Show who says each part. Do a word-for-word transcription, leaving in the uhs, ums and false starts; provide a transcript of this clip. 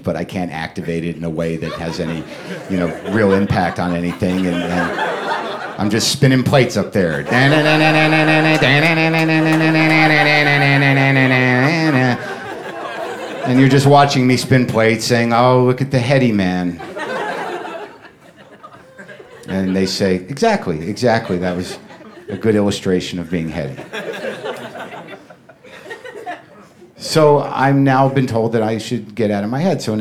Speaker 1: but I can't activate it in a way that has any, you know, real impact on anything. And, and I'm just spinning plates up there. And you're just watching me spin plates saying, oh, look at the heady man. And they say, exactly, exactly. That was a good illustration of being heady. So I've now been told that I should get out of my head. So now